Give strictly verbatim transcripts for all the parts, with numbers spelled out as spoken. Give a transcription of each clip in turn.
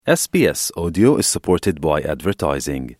エスビーエスAudio is supported by advertising.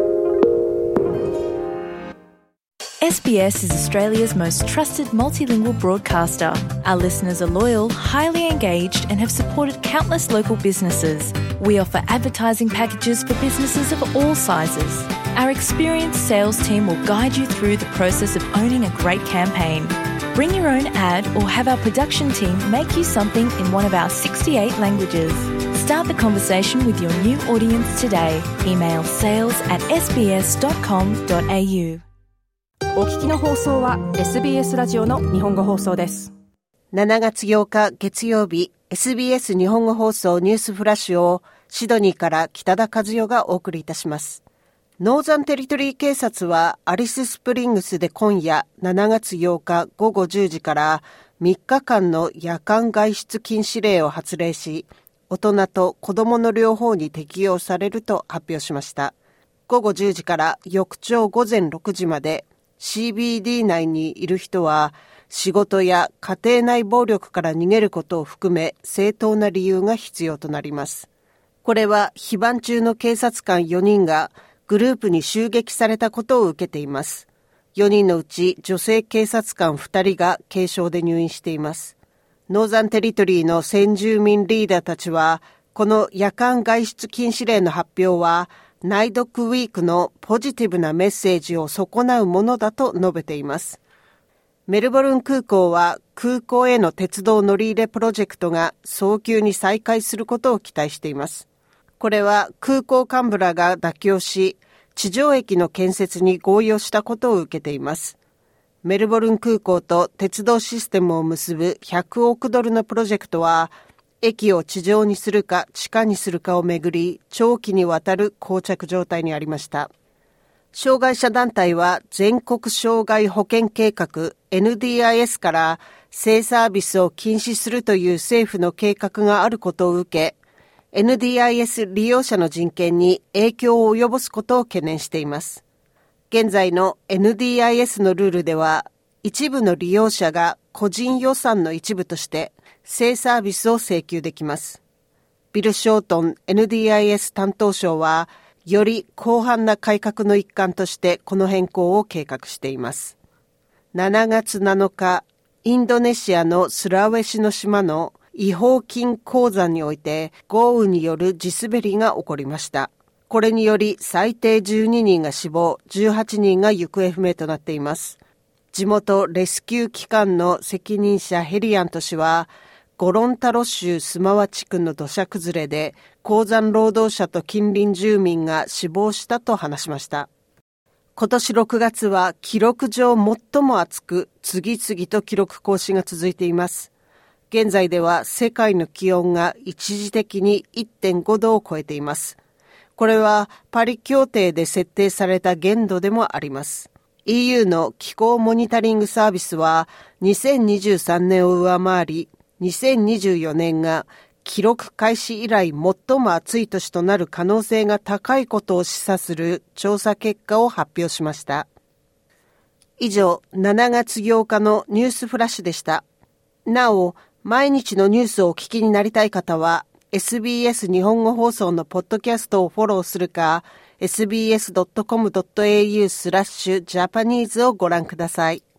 S B S is Australia's most trusted multilingual broadcaster. Our listeners are loyal, highly engaged, and have supported countless local businesses. We offer advertising packages for businesses of all sizes. Our experienced sales team will guide you through the process of owning a great campaign. Bring your own ad or have our production team make you something in one of our sixty-eight languages. Start the conversation with your new audience today. Email sales at s b s dot com dot a u。 お聞きの放送は エスビーエス ラジオの日本語放送です。 しちがつようか月曜日、 エスビーエス 日本語放送ニュースフラッシュをシドニーから北田和代がお送りいたします。ノーザンテリトリー警察はアリススプリングスで今夜しちがつようかごごじゅうじからみっかかんの夜間外出禁止令を発令し、大人と子供の両方に適用されると発表しました。ごごじゅうじから翌朝午前ろくじまで シービーディー 内にいる人は仕事や家庭内暴力から逃げることを含め正当な理由が必要となります。これは非番中の警察官よにんがグループに襲撃されたことを受けています。よにんのうち女性警察官ふたりが軽傷で入院しています。ノーザンテリトリーの先住民リーダーたちは、この夜間外出禁止令の発表は、ナイドックウィークのポジティブなメッセージを損なうものだと述べています。メルボルン空港は空港への鉄道乗り入れプロジェクトが早急に再開することを期待しています。これは空港幹部らが妥協し、地上駅の建設に合意をしたことを受けています。メルボルン空港と鉄道システムを結ぶひゃくおくドルのプロジェクトは、駅を地上にするか地下にするかをめぐり、長期にわたる膠着状態にありました。障害者団体は全国障害保険計画 エヌディーアイエス から性サービスを禁止するという政府の計画があることを受け、エヌディーアイエス 利用者の人権に影響を及ぼすことを懸念しています。現在の エヌディーアイエス のルールでは、一部の利用者が個人予算の一部として性サービスを請求できます。ビル・ショートン エヌディーアイエス 担当相は、より広範な改革の一環としてこの変更を計画しています。しちがつなのか、インドネシアのスラウェシの島の違法金鉱山において豪雨による地滑りが起こりました。これにより最低じゅうににんが死亡、じゅうはちにんが行方不明となっています。地元レスキュー機関の責任者ヘリアント氏は、ゴロンタロ州スマワ地区の土砂崩れで鉱山労働者と近隣住民が死亡したと話しました。今年ろくがつは記録上最も暑く、次々と記録更新が続いています。現在では世界の気温が一時的に いってんごどを超えています。これはパリ協定で設定された限度でもあります。イーユー の気候モニタリングサービスはにせんにじゅうさんねんを上回り、にせんにじゅうよねんが記録開始以来最も暑い年となる可能性が高いことを示唆する調査結果を発表しました。以上、しちがつようかのニュースフラッシュでした。なお、毎日のニュースをお聞きになりたい方は、エスビーエス 日本語放送のポッドキャストをフォローするか、エスビーエスドットコムドットエーユー スラッシュジャパニーズをご覧ください。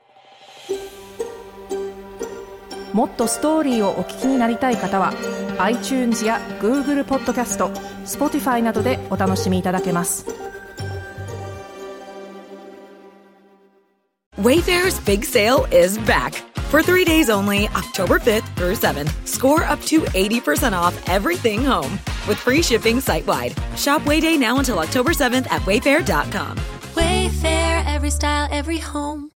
もっとストーリーをお聞きになりたい方は iTunes や Google ポッドキャスト、Spotify などでお楽しみいただけます。 Wayfair's big sale is back. For three days only, October fifth through seventh, score up to eighty percent off everything home with free shipping site-wide. Shop Wayday now until October seventh at wayfair dot com. Wayfair, every style, every home.